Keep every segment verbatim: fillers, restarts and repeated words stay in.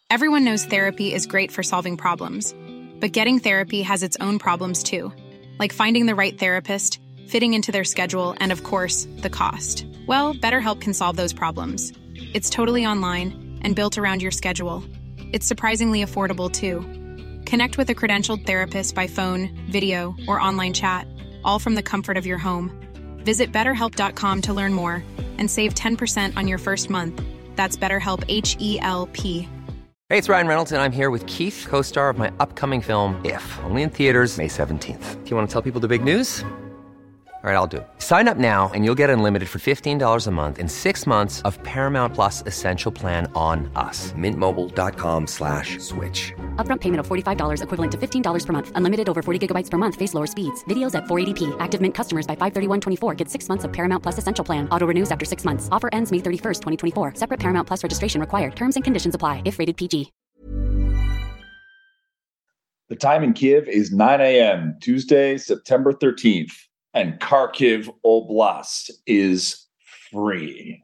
Everyone knows therapy is great for solving problems, but getting therapy has its own problems too, like finding the right therapist, fitting into their schedule, and of course, the cost. Well, BetterHelp can solve those problems. It's totally online and built around your schedule. It's surprisingly affordable too. Connect with a credentialed therapist by phone, video, or online chat, all from the comfort of your home. Visit better help dot com to learn more and save ten percent on your first month. That's BetterHelp, H E L P. Hey, it's Ryan Reynolds, and I'm here with Keith, co-star of my upcoming film, If, only in theaters May seventeenth. Do you want to tell people the big news? All right, I'll do it. Sign up now and you'll get unlimited for fifteen dollars a month and six months of Paramount Plus Essential Plan on us. Mint Mobile dot com slash switch. Upfront payment of forty-five dollars equivalent to fifteen dollars per month. Unlimited over forty gigabytes per month. Face lower speeds. Videos at four eighty p. Active Mint customers by five thirty-one twenty-four get six months of Paramount Plus Essential Plan. Auto renews after six months. Offer ends May thirty-first, twenty twenty-four. Separate Paramount Plus registration required. Terms and conditions apply if rated P G. The time in Kiev is nine a.m. Tuesday, September thirteenth. And Kharkiv Oblast is free.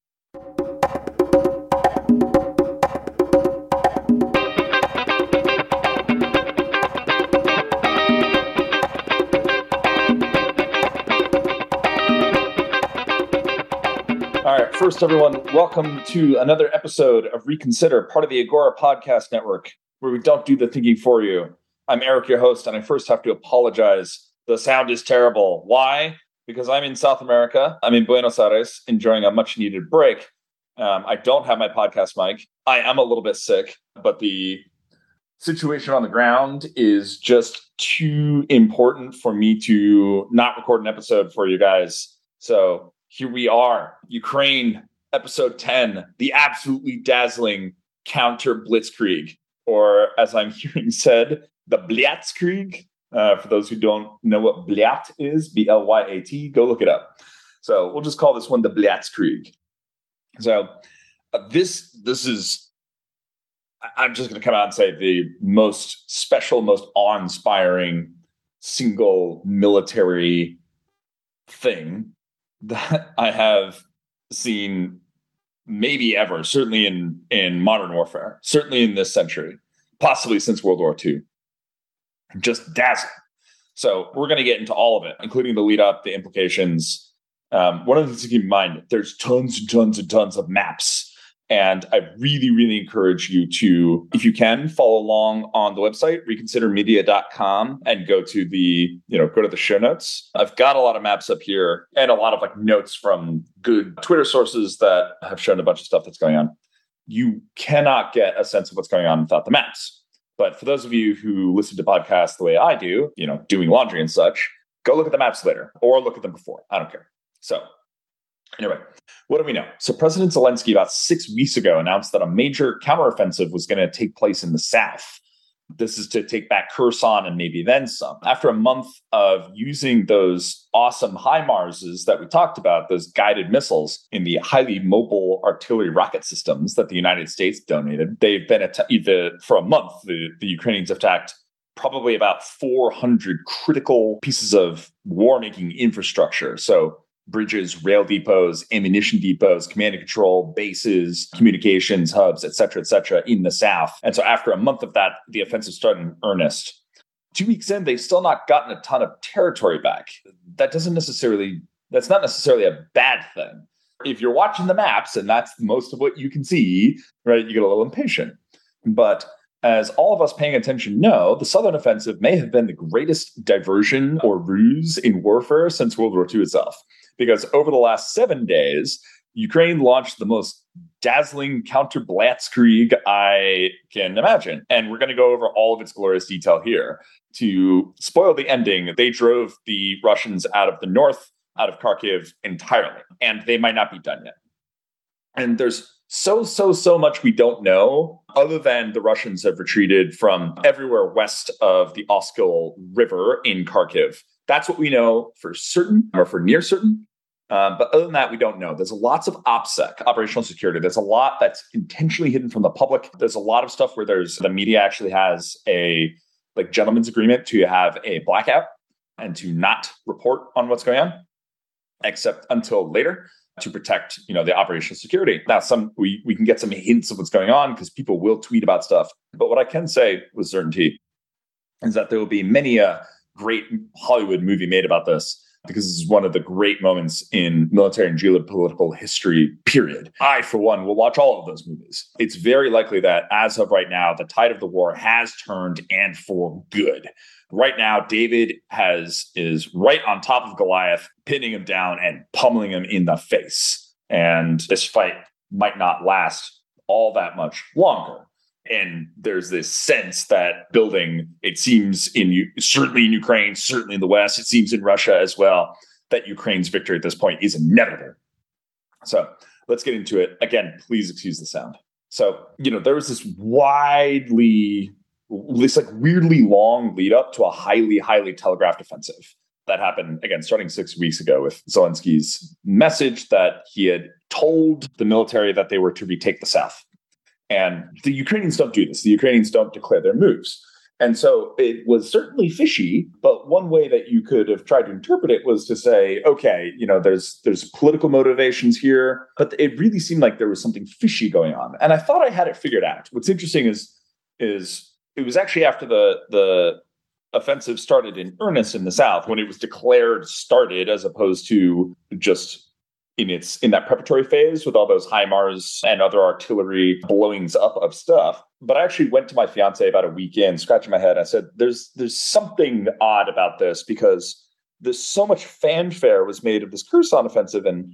All right, first, everyone, welcome to another episode of Reconsider, part of the Agora Podcast Network, where we don't do the thinking for you. I'm Eric, your host, and I first have to apologize. The sound is terrible. Why? Because I'm in South America. I'm in Buenos Aires, enjoying a much-needed break. Um, I don't have my podcast mic. I am a little bit sick, but the situation on the ground is just too important for me to not record an episode for you guys. So here we are. Ukraine, episode ten, the absolutely dazzling counter blitzkrieg, or as I'm hearing said, the Blitzkrieg. Uh, for those who don't know what Blyat is, B L Y A T, go look it up. So we'll just call this one the Blitzkrieg. So uh, this this is, I'm just going to come out and say, the most special, most awe-inspiring single military thing that I have seen maybe ever, certainly in, in modern warfare, certainly in this century, possibly since World War Two. Just dazzling. So we're going to get into all of it, including the lead up, the implications. Um, one of the things to keep in mind, there's tons and tons and tons of maps. And I really, really encourage you to, if you can, follow along on the website, reconsider media dot com, and go to the, you know, go to the show notes. I've got a lot of maps up here and a lot of like notes from good Twitter sources that have shown a bunch of stuff that's going on. You cannot get a sense of what's going on without the maps. But for those of you who listen to podcasts the way I do, you know, doing laundry and such, go look at the maps later or look at them before. I don't care. So anyway, what do we know? So President Zelensky about six weeks ago announced that a major counteroffensive was going to take place in the south. This is to take back Kherson and maybe then some. After a month of using those awesome HIMARSs that we talked about, those guided missiles in the highly mobile artillery rocket systems that the United States donated, they've been att- the, for a month, the, the Ukrainians have attacked probably about four hundred critical pieces of war-making infrastructure. So bridges, rail depots, ammunition depots, command and control, bases, communications hubs, et cetera, et cetera, in the south. And so after a month of that, the offensive started in earnest. Two weeks in, they've still not gotten a ton of territory back. That doesn't necessarily, that's not necessarily a bad thing. If you're watching the maps, and that's most of what you can see, right, you get a little impatient. But as all of us paying attention know, the Southern Offensive may have been the greatest diversion or ruse in warfare since World War Two itself. Because over the last seven days, Ukraine launched the most dazzling counter-blitzkrieg I can imagine. And we're going to go over all of its glorious detail here. To spoil the ending, they drove the Russians out of the north, out of Kharkiv entirely. And they might not be done yet. And there's so, so, so much we don't know, other than the Russians have retreated from everywhere west of the Oskil River in Kharkiv. That's what we know for certain, or for near certain. Um, but other than that, we don't know. There's lots of OPSEC, operational security. There's a lot that's intentionally hidden from the public. There's a lot of stuff where there's the media actually has a like gentleman's agreement to have a blackout and to not report on what's going on, except until later. to protect, you know, the operational security. Now, some we we can get some hints of what's going on because people will tweet about stuff. But what I can say with certainty is that there will be many a great Hollywood movie made about this, because this is one of the great moments in military and geopolitical history, period. I, for one, will watch all of those movies. It's very likely that as of right now, the tide of the war has turned, and for good. Right now, David has is right on top of Goliath, pinning him down and pummeling him in the face. And this fight might not last all that much longer. And there's this sense that building, it seems in certainly in Ukraine, certainly in the West, it seems in Russia as well, that Ukraine's victory at this point is inevitable. So let's get into it. Again, please excuse the sound. So, you know, there was this widely, this like weirdly long lead up to a highly, highly telegraphed offensive that happened, again, starting six weeks ago with Zelensky's message that he had told the military that they were to retake the South. And the Ukrainians don't do this. The Ukrainians don't declare their moves. And so it was certainly fishy, but one way that you could have tried to interpret it was to say, okay, you know, there's there's political motivations here, but it really seemed like there was something fishy going on. And I thought I had it figured out. What's interesting is, is it was actually after the the offensive started in earnest in the South, when it was declared started, as opposed to just in its in that preparatory phase with all those HIMARS and other artillery blowings up of stuff. But I actually went to my fiance about a week in, scratching my head. I said, there's there's something odd about this, because there's so much fanfare was made of this Kherson offensive, and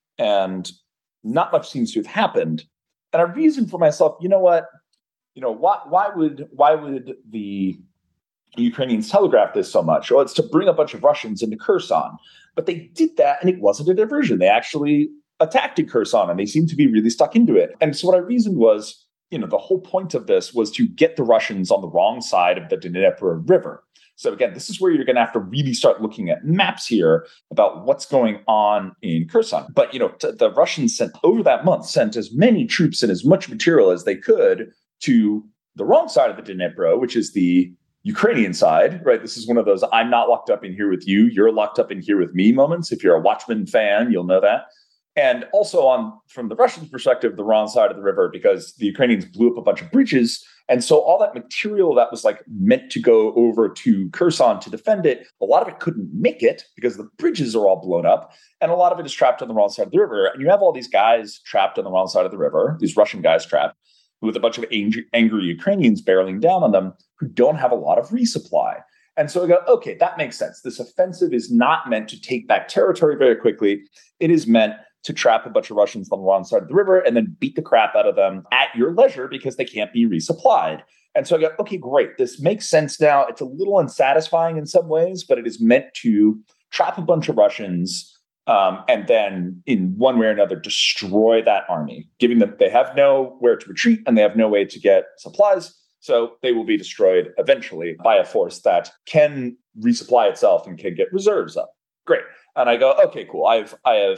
and not much seems to have happened. And I reasoned for myself, you know what? You know, why why would why would the Ukrainians telegraph this so much? Well, it's to bring a bunch of Russians into Kherson. But they did that, and it wasn't a diversion. They actually attacked in Kherson, and they seemed to be really stuck into it. And so what I reasoned was, you know, the whole point of this was to get the Russians on the wrong side of the Dnipro River. So again, this is where you're going to have to really start looking at maps here about what's going on in Kherson. But, you know, t- the Russians sent over that month, sent as many troops and as much material as they could to the wrong side of the Dnipro, which is the Ukrainian side, right? This is one of those I'm not locked up in here with you, you're locked up in here with me moments. If you're a Watchmen fan, you'll know that. And also on from the Russians' perspective, the wrong side of the river, because the Ukrainians blew up a bunch of bridges. And so all that material that was like meant to go over to Kherson to defend it, a lot of it couldn't make it because the bridges are all blown up. And a lot of it is trapped on the wrong side of the river. And you have all these guys trapped on the wrong side of the river, these Russian guys trapped, with a bunch of angry, angry Ukrainians barreling down on them who don't have a lot of resupply. And so I go, okay, that makes sense. This offensive is not meant to take back territory very quickly. It is meant to trap a bunch of Russians on the wrong side of the river and then beat the crap out of them at your leisure because they can't be resupplied. And so I go, okay, great. This makes sense now. It's a little unsatisfying in some ways, but it is meant to trap a bunch of Russians Um, and then in one way or another, destroy that army, giving them, they have nowhere to retreat and they have no way to get supplies. So they will be destroyed eventually by a force that can resupply itself and can get reserves up. Great. And I go, okay, cool. I've, I have,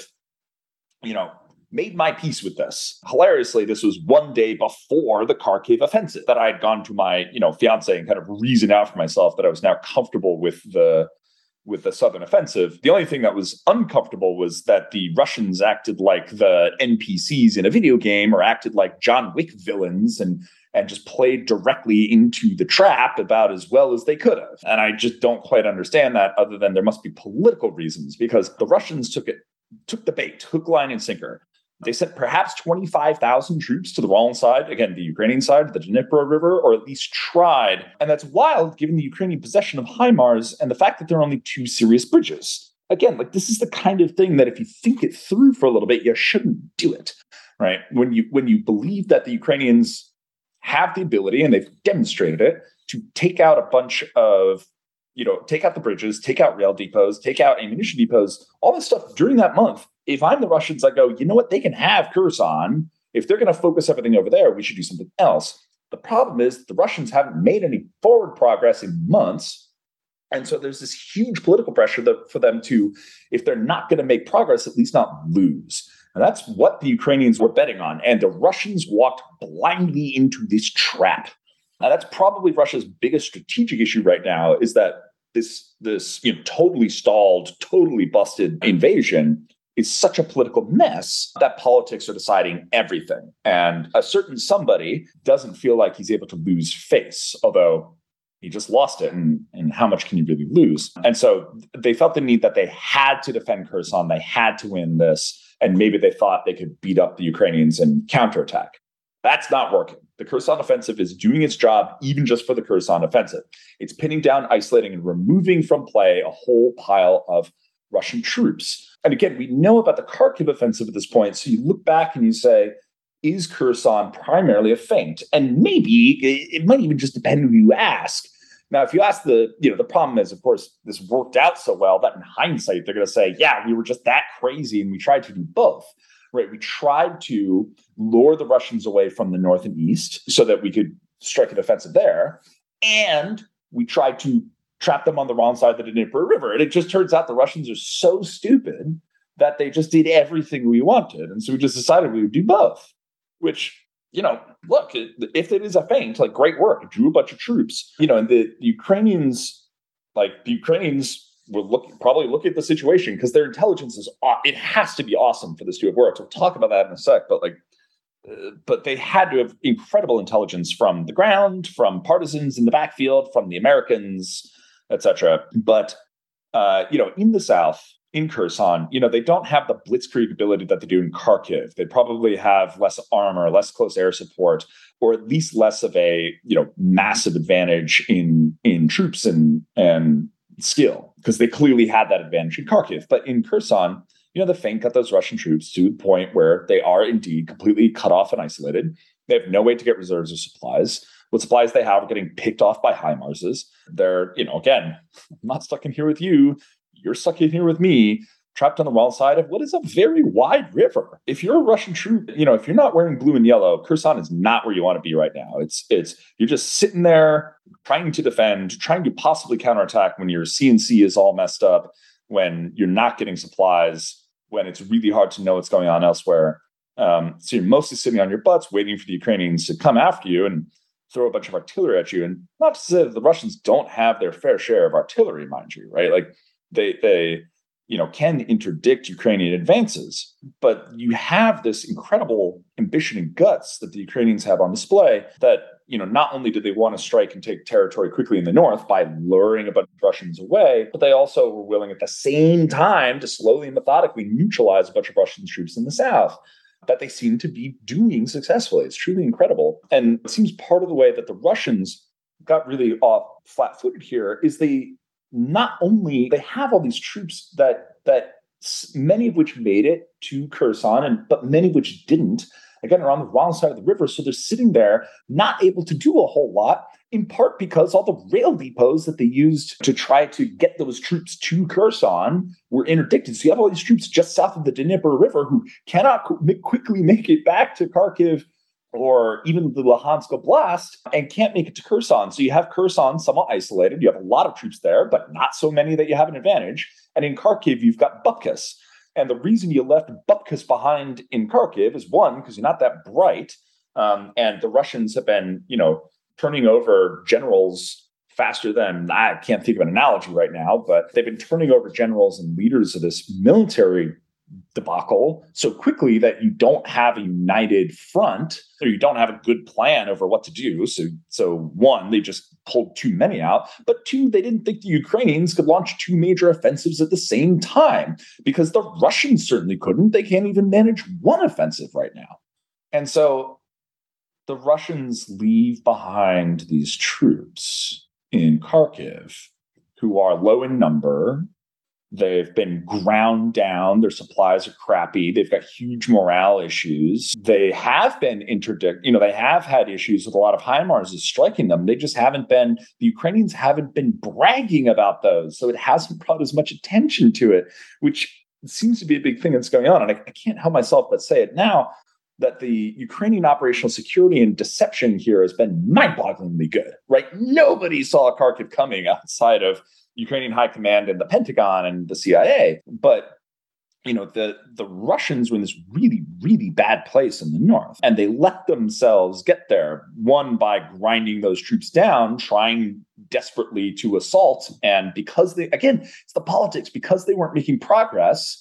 you know, made my peace with this. Hilariously, this was one day before the Kharkiv offensive that I had gone to my, you know, fiance and kind of reasoned out for myself that I was now comfortable with the with the Southern offensive. The only thing that was uncomfortable was that the Russians acted like the N P Cs in a video game, or acted like John Wick villains, and and just played directly into the trap about as well as they could have. And I just don't quite understand that, other than there must be political reasons, because the Russians took it, took the bait, hook, line, and sinker. They sent perhaps twenty-five thousand troops to the wrong side, again, the Ukrainian side, the Dnipro River, or at least tried. And that's wild, given the Ukrainian possession of HIMARS and the fact that there are only two serious bridges. Again, like, this is the kind of thing that if you think it through for a little bit, you shouldn't do it, right? When you when you believe that the Ukrainians have the ability, and they've demonstrated it, to take out a bunch of, you know, take out the bridges, take out rail depots, take out ammunition depots, all this stuff during that month. If I'm the Russians, I go, you know what? They can have Kherson. If they're going to focus everything over there, we should do something else. The problem is the Russians haven't made any forward progress in months. And so there's this huge political pressure that, for them to, if they're not going to make progress, at least not lose. And that's what the Ukrainians were betting on. And the Russians walked blindly into this trap. Now, that's probably Russia's biggest strategic issue right now, is that this, this you know, totally stalled, totally busted invasion is such a political mess that politics are deciding everything. And a certain somebody doesn't feel like he's able to lose face, although he just lost it. And, and how much can you really lose? And so they felt the need that they had to defend Kherson. They had to win this. And maybe they thought they could beat up the Ukrainians and counterattack. That's not working. The Kherson offensive is doing its job even just for the Kherson offensive. It's pinning down, isolating, and removing from play a whole pile of Russian troops. And again, we know about the Kharkiv offensive at this point. So you look back and you say, is Kherson primarily a feint? And maybe it might even just depend who you ask. Now, if you ask the, you know, the problem is, of course, this worked out so well that in hindsight, they're going to say, yeah, we were just that crazy and we tried to do both, right? We tried to lure the Russians away from the north and east so that we could strike an offensive there. And we tried to trap them on the wrong side of the Dnieper River. And it just turns out the Russians are so stupid that they just did everything we wanted. And so we just decided we would do both, which, you know, look, if it is a feint, like, great work. It drew a bunch of troops, you know, and the, the Ukrainians, like the Ukrainians will look, probably look at the situation because their intelligence is, it has to be awesome for this to have worked. We'll talk about that in a sec, but like, uh, but they had to have incredible intelligence from the ground, from partisans in the backfield, from the Americans, et cetera. But, uh, you know, in the South, in Kherson, you know, they don't have the blitzkrieg ability that they do in Kharkiv. They probably have less armor, less close air support, or at least less of a, you know, massive advantage in, in troops and, and skill, because they clearly had that advantage in Kharkiv. But in Kherson, you know, the feint got those Russian troops to the point where they are indeed completely cut off and isolated. They have no way to get reserves or supplies. What supplies they have are getting picked off by HIMARSs. They're, you know, again, I'm not stuck in here with you. You're stuck in here with me, trapped on the wrong side of what is a very wide river. If you're a Russian troop, you know, if you're not wearing blue and yellow, Kherson is not where you want to be right now. It's, it's, you're just sitting there trying to defend, trying to possibly counterattack when your C N C is all messed up, when you're not getting supplies, when it's really hard to know what's going on elsewhere. Um, so you're mostly sitting on your butts waiting for the Ukrainians to come after you and throw a bunch of artillery at you. And not to say that the Russians don't have their fair share of artillery, mind you, right? Like they, they, you know, can interdict Ukrainian advances, but you have this incredible ambition and guts that the Ukrainians have on display that, you know, not only did they want to strike and take territory quickly in the north by luring a bunch of Russians away, but they also were willing at the same time to slowly and methodically neutralize a bunch of Russian troops in the south, that they seem to be doing successfully. It's truly incredible. And it seems part of the way that the Russians got really off flat-footed here is they not only, they have all these troops that, that many of which made it to Kherson, and but many of which didn't, again, are on the wrong side of the river. So they're sitting there not able to do a whole lot, in part because all the rail depots that they used to try to get those troops to Kherson were interdicted. So you have all these troops just south of the Dnieper River who cannot qu- quickly make it back to Kharkiv or even the Luhansk Oblast and can't make it to Kherson. So you have Kherson somewhat isolated. You have a lot of troops there, but not so many that you have an advantage. And in Kharkiv, you've got Bupkas. And the reason you left Bupkas behind in Kharkiv is, one, because you're not that bright. Um, and the Russians have been, you know, turning over generals faster than, I can't think of an analogy right now, but they've been turning over generals and leaders of this military debacle so quickly that you don't have a united front, or you don't have a good plan over what to do. So, so one, they just pulled too many out, but two, they didn't think the Ukrainians could launch two major offensives at the same time, because the Russians certainly couldn't. They can't even manage one offensive right now. And so the Russians leave behind these troops in Kharkiv who are low in number. They've been ground down. Their supplies are crappy. They've got huge morale issues. They have been interdict, you know, they have had issues with a lot of HIMARS striking them. They just haven't been, the Ukrainians haven't been bragging about those. So it hasn't brought as much attention to it, which seems to be a big thing that's going on. And I, I can't help myself but say it now, that the Ukrainian operational security and deception here has been mind-bogglingly good, right? Nobody saw Kharkiv coming outside of Ukrainian high command and the Pentagon and the C I A. But, you know, the, the Russians were in this really, really bad place in the north, and they let themselves get there, one, by grinding those troops down, trying desperately to assault. And because they, again, it's the politics, because they weren't making progress,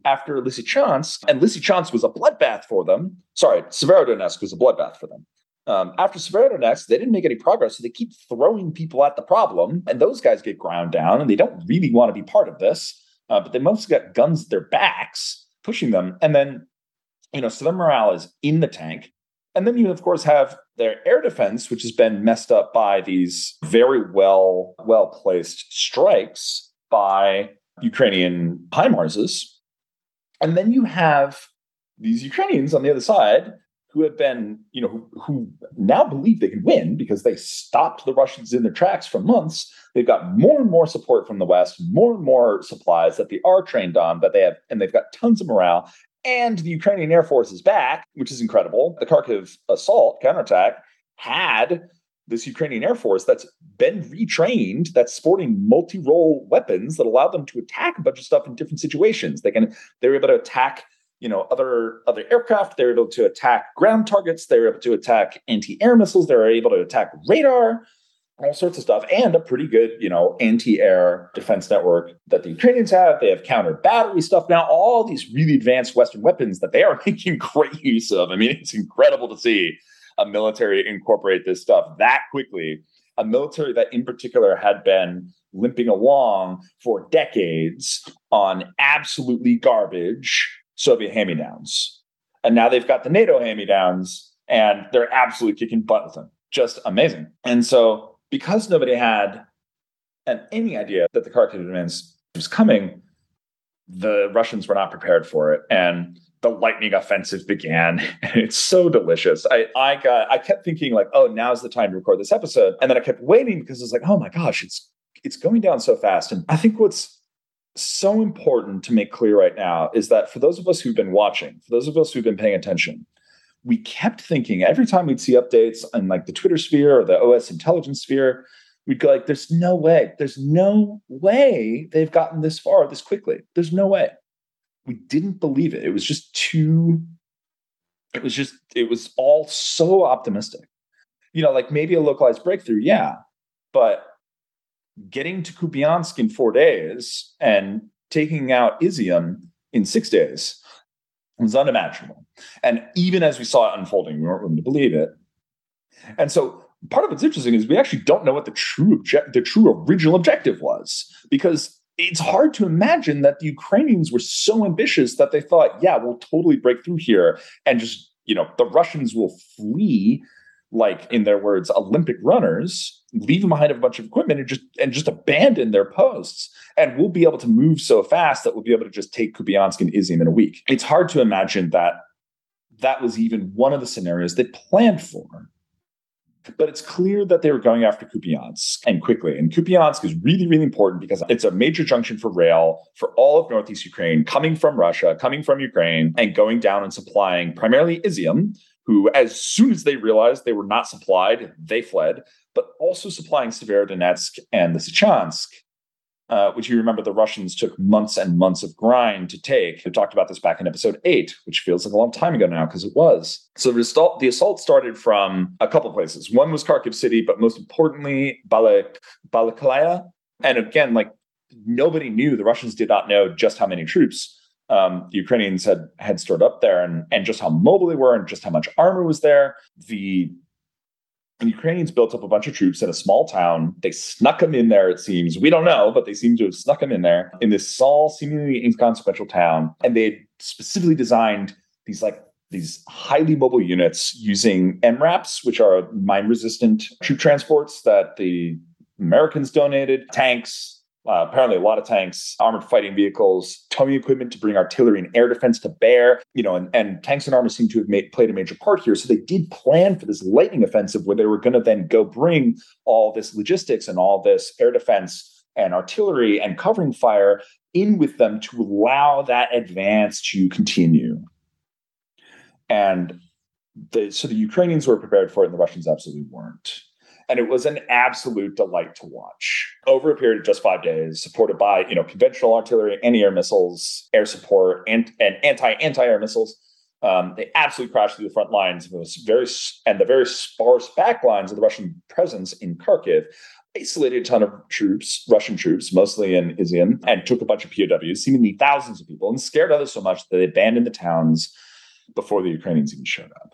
after Lysychansk, and Lysychansk was a bloodbath for them. Sorry, Severodonetsk was a bloodbath for them. Um, after Severodonetsk, they didn't make any progress, so they keep throwing people at the problem, and those guys get ground down, and they don't really want to be part of this, uh, but they mostly got guns at their backs, pushing them, and then, you know, so their morale is in the tank. And then you, of course, have their air defense, which has been messed up by these very well, well-placed strikes by Ukrainian HIMARSs. And then you have these Ukrainians on the other side who have been, you know, who, who now believe they can win because they stopped the Russians in their tracks for months. They've got more and more support from the West, more and more supplies that they are trained on, that they have, and they've got tons of morale. And the Ukrainian Air Force is back, which is incredible. The Kharkiv assault, counterattack, had this Ukrainian Air Force that's been retrained, that's sporting multi-role weapons that allow them to attack a bunch of stuff in different situations. They can, they're able to attack, you know, other, other aircraft. They're able to attack ground targets. They're able to attack anti-air missiles. They're able to attack radar, all sorts of stuff, and a pretty good, you know, anti-air defense network that the Ukrainians have. They have counter battery stuff now, all these really advanced Western weapons that they are making great use of. I mean, it's incredible to see a military incorporate this stuff that quickly. A military that in particular had been limping along for decades on absolutely garbage Soviet hand-me-downs. And now they've got the NATO hand-me-downs, and they're absolutely kicking butt with them. Just amazing. And so because nobody had an, any idea that the Kharkiv advance was coming, the Russians were not prepared for it. And the lightning offensive began. And it's so delicious. I, I got, I kept thinking like, oh, now's the time to record this episode. And then I kept waiting because it's like, oh my gosh, it's, it's going down so fast. And I think what's so important to make clear right now is that for those of us who've been watching, for those of us who've been paying attention, we kept thinking every time we'd see updates on like the Twitter sphere or the O S intelligence sphere, we'd go like, there's no way, there's no way they've gotten this far this quickly. There's no way. We didn't believe it. It was just too, it was just, it was all so optimistic. You know, like maybe a localized breakthrough, yeah, but getting to Kupiansk in four days and taking out Izium in six days was unimaginable. And even as we saw it unfolding, we weren't willing to believe it. And so part of what's interesting is we actually don't know what the true object, the true original objective was, because it's hard to imagine that the Ukrainians were so ambitious that they thought, yeah, we'll totally break through here and just, you know, the Russians will flee, like in their words, Olympic runners, leave them behind a bunch of equipment and just and just abandon their posts. And we'll be able to move so fast that we'll be able to just take Kupiansk and Izium in a week. It's hard to imagine that that was even one of the scenarios they planned for. But it's clear that they were going after Kupiansk and quickly. And Kupiansk is really, really important because it's a major junction for rail for all of Northeast Ukraine, coming from Russia, coming from Ukraine, and going down and supplying primarily Izium, who, as soon as they realized they were not supplied, they fled, but also supplying Severodonetsk and Lysychansk, uh, which you remember the Russians took months and months of grind to take. We talked about this back in episode eight, which feels like a long time ago now because it was. So the assault, the assault started from a couple places. One was Kharkiv city, but most importantly, Balak, Balaklia. And again, like nobody knew, the Russians did not know just how many troops um, the Ukrainians had, had stored up there and, and just how mobile they were and just how much armor was there. The The Ukrainians built up a bunch of troops in a small town. They snuck them in there, it seems. We don't know, but they seem to have snuck them in there in this small, seemingly inconsequential town. And they had specifically designed these like these highly mobile units using M RAPs, which are mine-resistant troop transports that the Americans donated, tanks, Uh, apparently a lot of tanks, armored fighting vehicles, towing equipment to bring artillery and air defense to bear, you know, and, and tanks and armor seem to have made, played a major part here. So they did plan for this lightning offensive where they were going to then go bring all this logistics and all this air defense and artillery and covering fire in with them to allow that advance to continue. And the, so the Ukrainians were prepared for it and the Russians absolutely weren't. And it was an absolute delight to watch over a period of just five days, supported by, you know, conventional artillery, anti-air missiles, air support, and, and anti, anti-air missiles. Um, they absolutely crashed through the front lines. It was very and the very sparse back lines of the Russian presence in Kharkiv isolated a ton of troops, Russian troops, mostly in Izium, and took a bunch of P O Ws, seemingly thousands of people, and scared others so much that they abandoned the towns before the Ukrainians even showed up.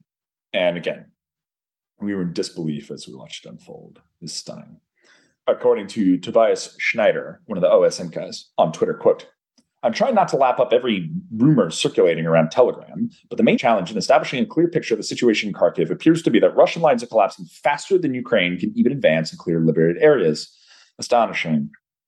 And again, we were in disbelief as we watched it unfold. It's stunning. According to Tobias Schneider, one of the O S M guys, on Twitter, quote, "I'm trying not to lap up every rumor circulating around Telegram, but the main challenge in establishing a clear picture of the situation in Kharkiv appears to be that Russian lines are collapsing faster than Ukraine can even advance and clear liberated areas. Astonishing.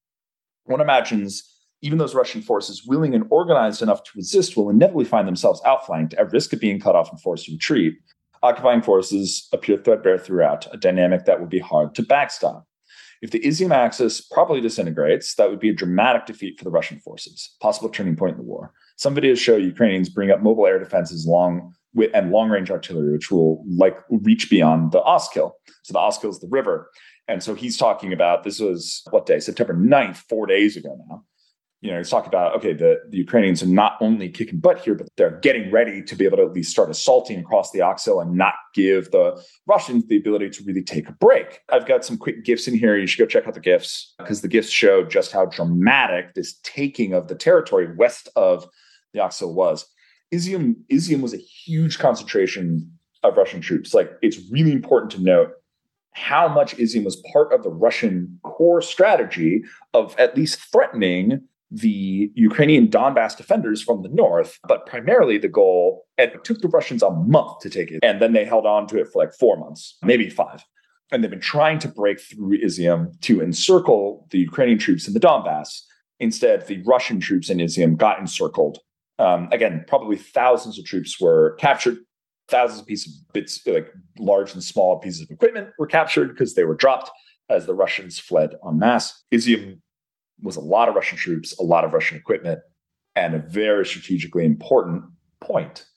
One imagines even those Russian forces willing and organized enough to resist will inevitably find themselves outflanked at risk of being cut off and forced to retreat. Occupying forces appear threadbare throughout, a dynamic that would be hard to backstop. If the Izium axis properly disintegrates, that would be a dramatic defeat for the Russian forces, possible turning point in the war. Some videos show Ukrainians bring up mobile air defenses long with, and long-range artillery, which will like reach beyond the Oskil. So the Oskil is the river. And so he's talking about, this was, what day? September ninth, four days ago now. You know, he's talking about, okay, the, the Ukrainians are not only kicking butt here, but they're getting ready to be able to at least start assaulting across the Oskil and not give the Russians the ability to really take a break. I've got some quick GIFs in here. You should go check out the GIFs because the GIFs show just how dramatic this taking of the territory west of the Oskil was. Izium, Izium was a huge concentration of Russian troops. Like, it's really important to note how much Izium was part of the Russian core strategy of at least threatening the Ukrainian Donbass defenders from the north, but primarily the goal, and it took the Russians a month to take it, and then they held on to it for like four months, maybe five. And they've been trying to break through Izium to encircle the Ukrainian troops in the Donbass. Instead, the Russian troops in Izium got encircled. Um, again, probably thousands of troops were captured. Thousands of pieces of bits, like large and small pieces of equipment, were captured because they were dropped as the Russians fled en masse. Izium was a lot of Russian troops, a lot of Russian equipment, and a very strategically important point,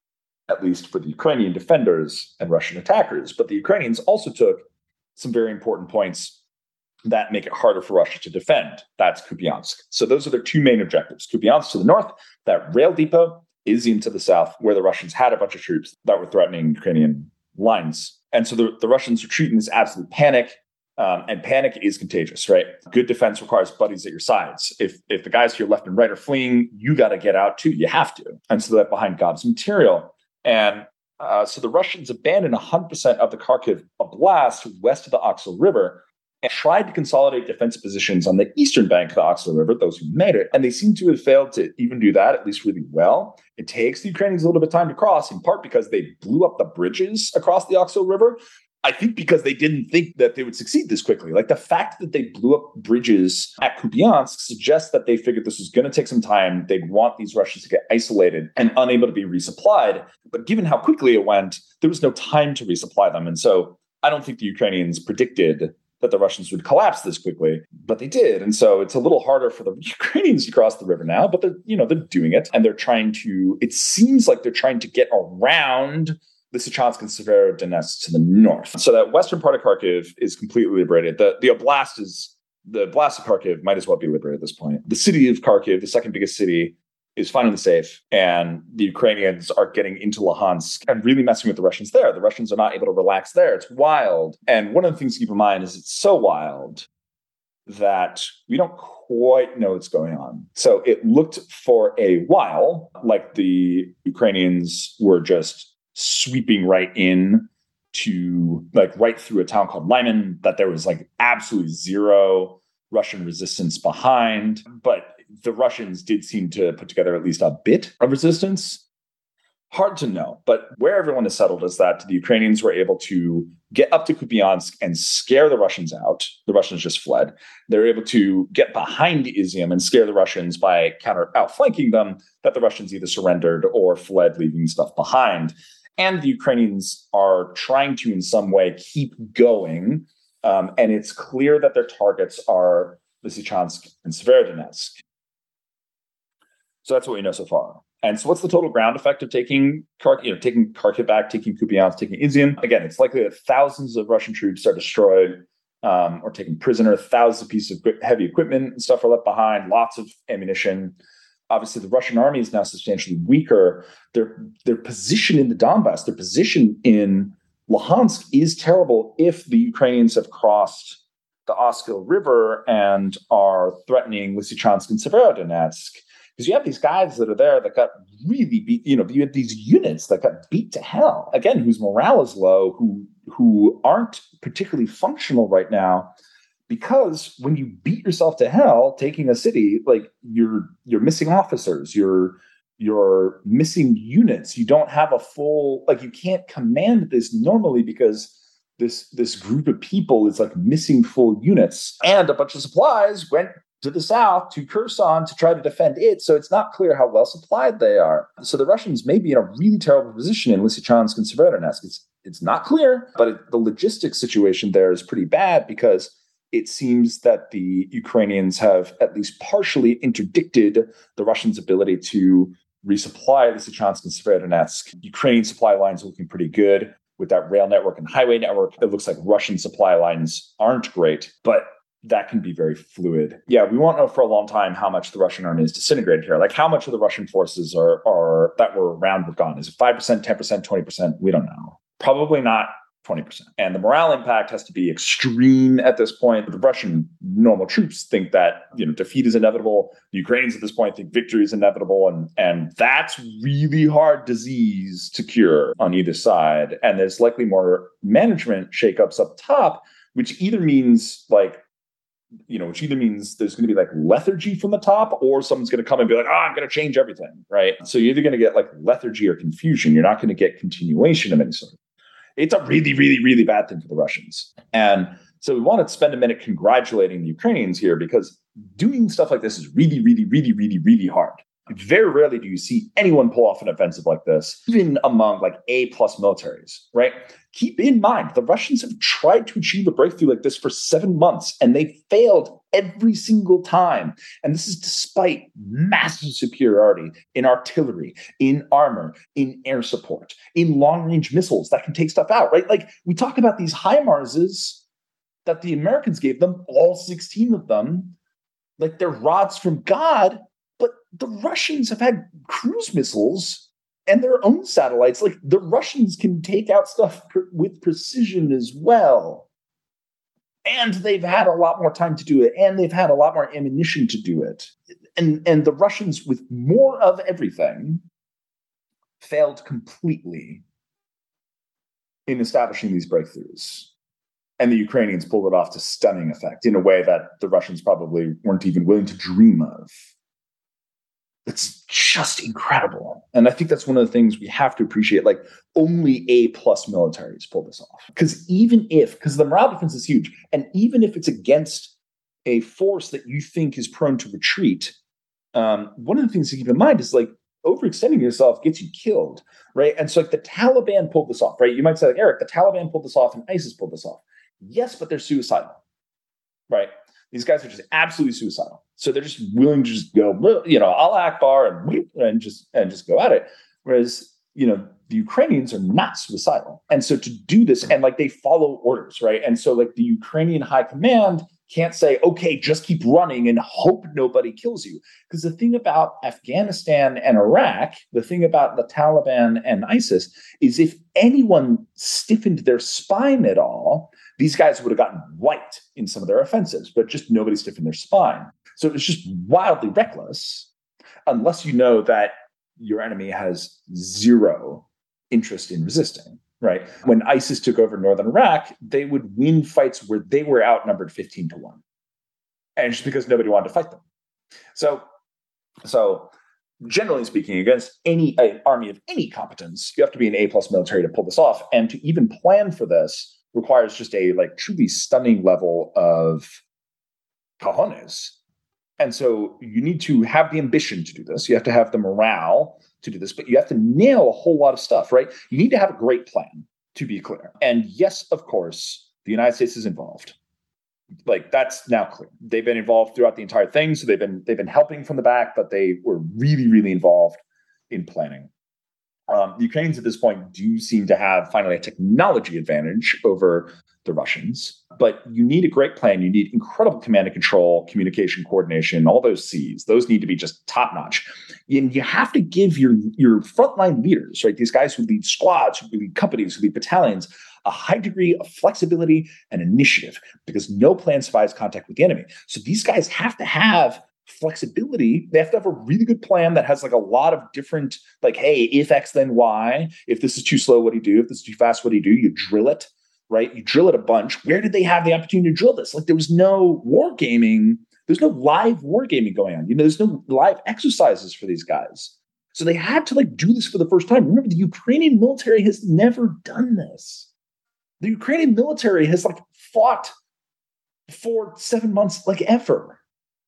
at least for the Ukrainian defenders and Russian attackers. But the Ukrainians also took some very important points that make it harder for Russia to defend. That's Kupiansk. So those are their two main objectives. Kupiansk to the north, that rail depot, Izium to the south, where the Russians had a bunch of troops that were threatening Ukrainian lines. And so the, the Russians retreat in this absolute panic. Um, and panic is contagious, right? Good defense requires buddies at your sides. If if the guys to your left and right are fleeing, you got to get out too. You have to. And so that behind Gob's material. And uh, so the Russians abandoned one hundred percent of the Kharkiv Oblast west of the Oskil River and tried to consolidate defensive positions on the eastern bank of the Oskil River, those who made it. And they seem to have failed to even do that, at least really well. It takes the Ukrainians a little bit of time to cross, in part because they blew up the bridges across the Oskil River. I think because they didn't think that they would succeed this quickly. Like, the fact that they blew up bridges at Kupiansk suggests that they figured this was going to take some time. They'd want these Russians to get isolated and unable to be resupplied. But given how quickly it went, there was no time to resupply them. And so I don't think the Ukrainians predicted that the Russians would collapse this quickly, but they did. And so it's a little harder for the Ukrainians to cross the river now, but they're, you know, they're doing it. And they're trying to, it seems like they're trying to get around the Lysychansk and Severodonetsk to the north. So that western part of Kharkiv is completely liberated. The, the oblast is, the oblast of Kharkiv might as well be liberated at this point. The city of Kharkiv, the second biggest city, is finally safe. And the Ukrainians are getting into Luhansk and really messing with the Russians there. The Russians are not able to relax there. It's wild. And one of the things to keep in mind is it's so wild that we don't quite know what's going on. So it looked for a while like the Ukrainians were just sweeping right in to, like, right through a town called Lyman, that there was like absolutely zero Russian resistance behind. But the Russians did seem to put together at least a bit of resistance. Hard to know. But where everyone is settled is that the Ukrainians were able to get up to Kupiansk and scare the Russians out. The Russians just fled. They were able to get behind Izium and scare the Russians by counter outflanking them, that the Russians either surrendered or fled, leaving stuff behind. And the Ukrainians are trying to, in some way, keep going. Um, and it's clear that their targets are Lysychansk and Severodonetsk. So that's what we know so far. And so what's the total ground effect of taking Kharkiv, you know, taking Kharkiv back, taking Kupiansk, taking Izium? Again, it's likely that thousands of Russian troops are destroyed um, or taken prisoner. Thousands of pieces of heavy equipment and stuff are left behind, lots of ammunition. Obviously, the Russian army is now substantially weaker. Their, their position in the Donbass, their position in Luhansk is terrible if the Ukrainians have crossed the Oskil River and are threatening Lysychansk and Severodonetsk. Because you have these guys that are there that got really beat, you know, you have these units that got beat to hell, again, whose morale is low, who who aren't particularly functional right now. Because when you beat yourself to hell taking a city, like you're you're missing officers, you're you're missing units. You don't have a full, like you can't command this normally because this this group of people is like missing full units. And a bunch of supplies went to the south, to Kherson, to try to defend it. So it's not clear how well supplied they are. So the Russians may be in a really terrible position in Lysychansk and Severodonetsk. It's, it's not clear, but it, the logistics situation there is pretty bad because it seems that the Ukrainians have at least partially interdicted the Russians' ability to resupply Lysychansk and Severodonetsk. Ukrainian supply lines are looking pretty good with that rail network and highway network. It looks like Russian supply lines aren't great, but that can be very fluid. Yeah, we won't know for a long time how much the Russian army is disintegrated here. Like how much of the Russian forces are, are that were around were gone. Is it five percent, ten percent, twenty percent? We don't know. Probably not twenty percent. And the morale impact has to be extreme at this point. The Russian normal troops think that, you know, defeat is inevitable. The Ukrainians at this point think victory is inevitable. And, and that's really hard disease to cure on either side. And there's likely more management shakeups up top, which either means like, you know, which either means there's going to be like lethargy from the top, or someone's going to come and be like, oh, I'm going to change everything, right? So you're either going to get like lethargy or confusion. You're not going to get continuation of any sort. It's a really, really, really bad thing for the Russians. And so we want to spend a minute congratulating the Ukrainians here because doing stuff like this is really, really, really, really, really hard. Very rarely do you see anyone pull off an offensive like this, even among like A-plus militaries, right? Keep in mind, the Russians have tried to achieve a breakthrough like this for seven months, and they failed every single time. And this is despite massive superiority in artillery, in armor, in air support, in long-range missiles that can take stuff out, right? Like we talk about these HIMARSes that the Americans gave them, all sixteen of them, like they're rods from God. But the Russians have had cruise missiles and their own satellites. Like the Russians can take out stuff per- with precision as well. And they've had a lot more time to do it. And they've had a lot more ammunition to do it. And, and the Russians, with more of everything, failed completely in establishing these breakthroughs. And the Ukrainians pulled it off to stunning effect in a way that the Russians probably weren't even willing to dream of. It's just incredible. And I think that's one of the things we have to appreciate. Like only A-plus militaries pull this off. Because even if, because the morale difference is huge, and even if it's against a force that you think is prone to retreat, um, one of the things to keep in mind is like overextending yourself gets you killed, right? And so like the Taliban pulled this off, right? You might say, like, Eric, the Taliban pulled this off and ISIS pulled this off. Yes, but they're suicidal, right? These guys are just absolutely suicidal. So they're just willing to just go, you know, Allah Akbar and, and just and just go at it. Whereas, you know, the Ukrainians are not suicidal. And so to do this, and like they follow orders, right? And so like the Ukrainian high command can't say, okay, just keep running and hope nobody kills you. Because the thing about Afghanistan and Iraq, the thing about the Taliban and ISIS is if anyone stiffened their spine at all, these guys would have gotten wiped in some of their offensives, but just nobody stiffened their spine. So it's just wildly reckless unless you know that your enemy has zero interest in resisting, right? When ISIS took over northern Iraq, they would win fights where they were outnumbered fifteen to one. And just because nobody wanted to fight them. So, so generally speaking, against any uh, army of any competence, you have to be an A-plus military to pull this off. And to even plan for this requires just a like truly stunning level of cojones. And so you need to have the ambition to do this. You have to have the morale to do this, but you have to nail a whole lot of stuff, right? You need to have a great plan, to be clear. And yes, of course, the United States is involved. Like that's now clear. They've been involved throughout the entire thing. So they've been they've been helping from the back, but they were really, really involved in planning. Um, the Ukrainians at this point do seem to have finally a technology advantage over the Russians. But you need a great plan. You need incredible command and control, communication, coordination, all those C's. Those need to be just top notch. And you have to give your, your frontline leaders, right, these guys who lead squads, who lead companies, who lead battalions, a high degree of flexibility and initiative, because no plan survives contact with the enemy. So these guys have to have flexibility. They have to have a really good plan that has like a lot of different, like, hey, if X, then Y. If this is too slow, what do you do? If this is too fast, what do you do? You drill it, right? You drill it a bunch. Where did they have the opportunity to drill this? Like, there was no wargaming. There's no live wargaming going on. You know, there's no live exercises for these guys. So they had to like do this for the first time. Remember, the Ukrainian military has never done this. The Ukrainian military has like fought for seven months, like ever.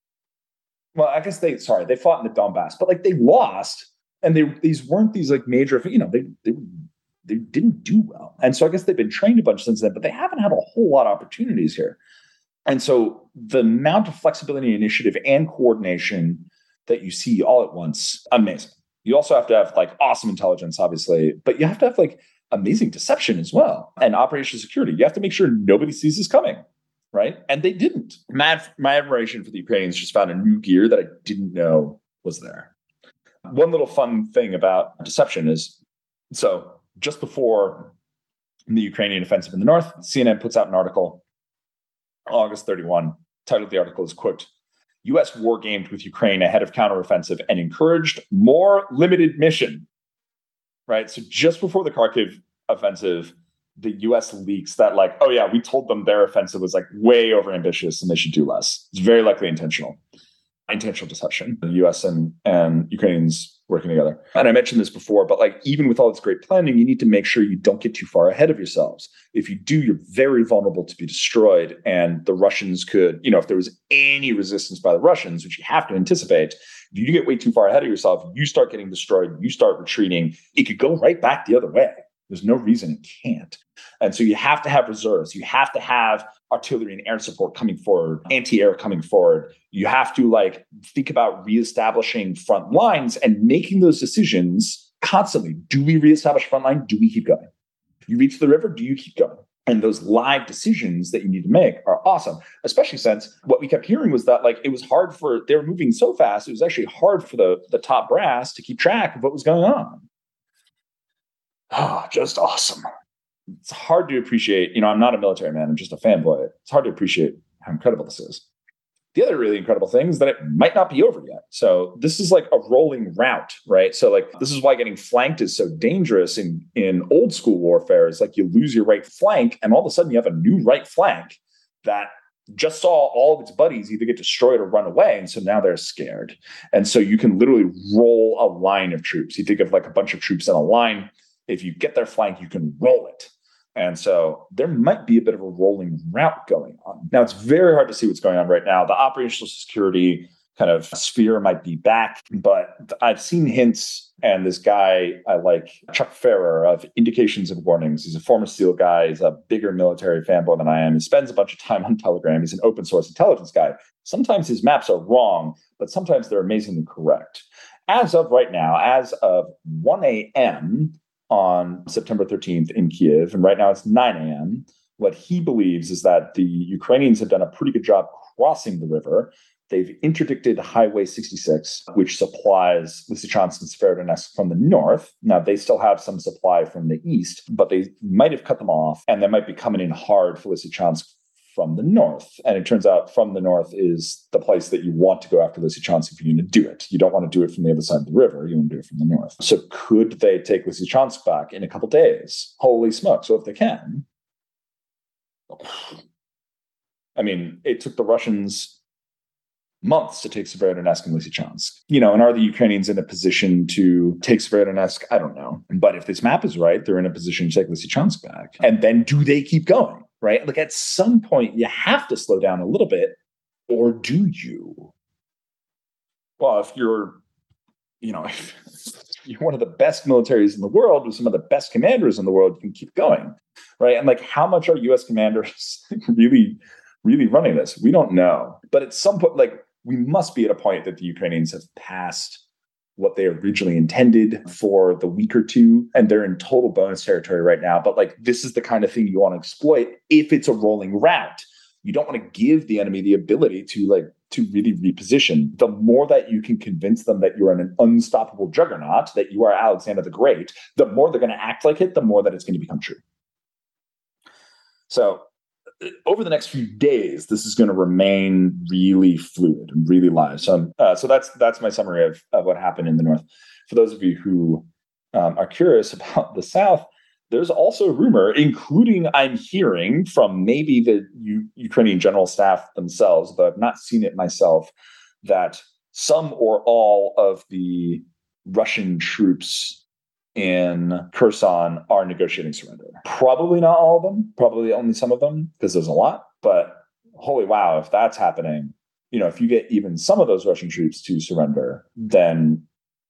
Well, I guess they, sorry, they fought in the Donbass, but like they lost, and they these weren't these like major, you know, they they they didn't do well. And so I guess they've been trained a bunch since then, but they haven't had a whole lot of opportunities here. And so the amount of flexibility, initiative, and coordination that you see all at once, amazing. You also have to have like awesome intelligence, obviously, but you have to have like amazing deception as well, and operational security. You have to make sure nobody sees this coming, right? And they didn't. My, my admiration for the Ukrainians just found a new gear that I didn't know was there. One little fun thing about deception is, so just before the Ukrainian offensive in the north, C N N puts out an article, August thirty-first. Title of the article is, quote, U S war gamed with Ukraine ahead of counteroffensive and encouraged more limited mission. Right. So just before the Kharkiv offensive, the U S leaks that like, oh, yeah, we told them their offensive was like way overambitious and they should do less. It's very likely intentional, intentional deception. The U S and, and Ukrainians working together. And I mentioned this before, but like even with all this great planning, you need to make sure you don't get too far ahead of yourselves. If you do, you're very vulnerable to be destroyed. And the Russians could, you know, if there was any resistance by the Russians, which you have to anticipate, if you get way too far ahead of yourself, you start getting destroyed, you start retreating, it could go right back the other way. There's no reason it can't. And so you have to have reserves. You have to have artillery and air support coming forward, anti-air coming forward. You have to like think about reestablishing front lines and making those decisions constantly. Do we reestablish front line? Do we keep going? You reach the river? Do you keep going? And those live decisions that you need to make are awesome, especially since what we kept hearing was that like it was hard for, they were moving so fast, it was actually hard for the, the top brass to keep track of what was going on. Ah, oh, just awesome. It's hard to appreciate, you know, I'm not a military man, I'm just a fanboy. It's hard to appreciate how incredible this is. The other really incredible thing is that it might not be over yet. So this is like a rolling route, right? So like this is why getting flanked is so dangerous in, in old school warfare. Is like you lose your right flank and all of a sudden you have a new right flank that just saw all of its buddies either get destroyed or run away. And so now they're scared. And so you can literally roll a line of troops. You think of like a bunch of troops in a line. If you get their flank, you can roll it. And so there might be a bit of a rolling route going on. Now, it's very hard to see what's going on right now. The operational security kind of sphere might be back, but I've seen hints, and this guy I like, Chuck Ferrer of Indications and Warnings. He's a former SEAL guy. He's a bigger military fanboy than I am. He spends a bunch of time on Telegram. He's an open source intelligence guy. Sometimes his maps are wrong, but sometimes they're amazingly correct. As of right now, as of one a.m., on September thirteenth in Kiev, and right now it's nine a.m. What he believes is that the Ukrainians have done a pretty good job crossing the river. They've interdicted Highway sixty-six, which supplies Lysychansk and Severodonetsk from the north. Now, they still have some supply from the east, but they might have cut them off, and they might be coming in hard for Lysychansk from the north. And it turns out from the north is the place that you want to go after Lysychansk if you're going to do it. You don't want to do it from the other side of the river. You want to do it from the north. So could they take Lysychansk back in a couple days? Holy smoke. So if they can, I mean, it took the Russians months to take Severodonetsk and Lysychansk. You know, and are the Ukrainians in a position to take Severodonetsk? I don't know. But if this map is right, they're in a position to take Lysychansk back. And then do they keep going? Right? Like at some point, you have to slow down a little bit, or do you? Well, if you're, you know, if you're one of the best militaries in the world with some of the best commanders in the world, you can keep going, right? And like, how much are U S commanders really, really running this? We don't know. But at some point, like, we must be at a point that the Ukrainians have passed what they originally intended for the week or two, and they're in total bonus territory right now. But like, this is the kind of thing you want to exploit if it's a rolling route. You don't want to give the enemy the ability to like to really reposition. The more that you can convince them that you're an unstoppable juggernaut, that you are Alexander the Great, the more they're going to act like it, the more that it's going to become true. So over the next few days, this is going to remain really fluid and really live. So, uh, so that's that's my summary of, of what happened in the North. For those of you who um, are curious about the South, there's also a rumor, including I'm hearing from maybe the U- Ukrainian general staff themselves, but I've not seen it myself, that some or all of the Russian troops in Kherson are negotiating surrender. Probably not all of them, probably only some of them, because there's a lot. But holy wow, if that's happening, you know, if you get even some of those Russian troops to surrender, then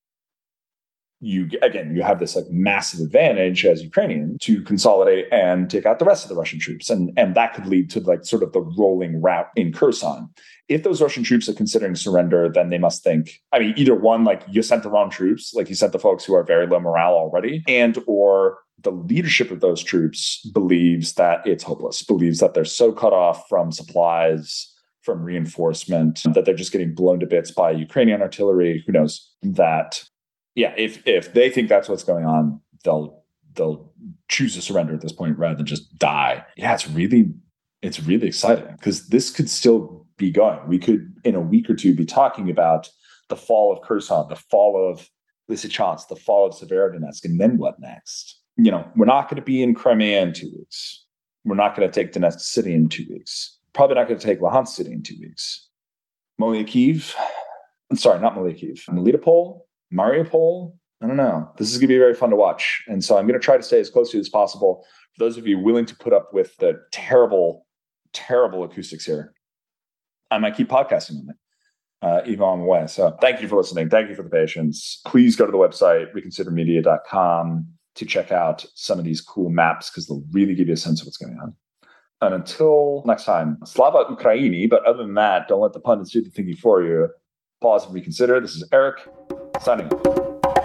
you, again, you have this like massive advantage as Ukrainian to consolidate and take out the rest of the Russian troops. And, and that could lead to like sort of the rolling route in Kherson. If those Russian troops are considering surrender, then they must think, I mean, either one, like you sent the wrong troops, like you sent the folks who are very low morale already, and or the leadership of those troops believes that it's hopeless, believes that they're so cut off from supplies, from reinforcement, that they're just getting blown to bits by Ukrainian artillery. Who knows? That, yeah, if if they think that's what's going on, they'll they'll choose to surrender at this point rather than just die. Yeah, it's really it's really exciting because this could still be going. We could, in a week or two, be talking about the fall of Kherson, the fall of Lysychansk, the fall of Severodonetsk, and then what next? You know, we're not going to be in Crimea in two weeks. We're not going to take Donetsk City in two weeks. Probably not going to take Luhansk City in two weeks. Mykolaiv, I'm sorry, not Mykolaiv, Melitopol, Mariupol. I don't know. This is going to be very fun to watch. And so I'm going to try to stay as close to it as possible. For those of you willing to put up with the terrible, terrible acoustics here, I might keep podcasting on it, uh, even while I'm away. So thank you for listening. Thank you for the patience. Please go to the website, reconsider media dot com, to check out some of these cool maps because they'll really give you a sense of what's going on. And until next time, Slava Ukraini. But other than that, don't let the pundits do the thinking for you. Pause and reconsider. This is Eric, signing off.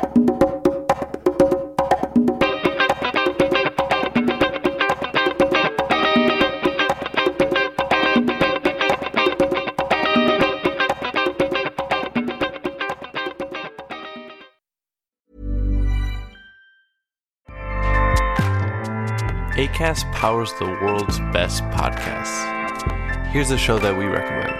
Acast powers the world's best podcasts. Here's a show that we recommend.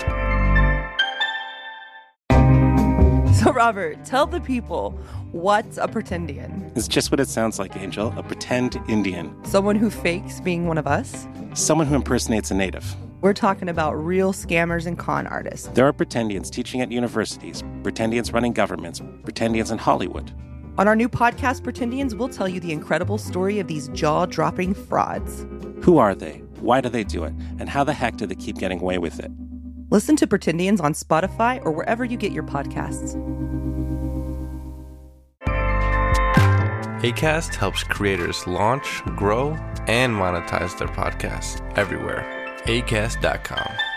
So, Robert, tell the people, what's a pretendian? It's just what it sounds like, Angel. A pretend Indian. Someone who fakes being one of us? Someone who impersonates a native. We're talking about real scammers and con artists. There are pretendians teaching at universities, pretendians running governments, pretendians in Hollywood. On our new podcast, Pretendians, we'll tell you the incredible story of these jaw-dropping frauds. Who are they? Why do they do it? And how the heck do they keep getting away with it? Listen to Pretendians on Spotify or wherever you get your podcasts. Acast helps creators launch, grow, and monetize their podcasts everywhere. acast dot com.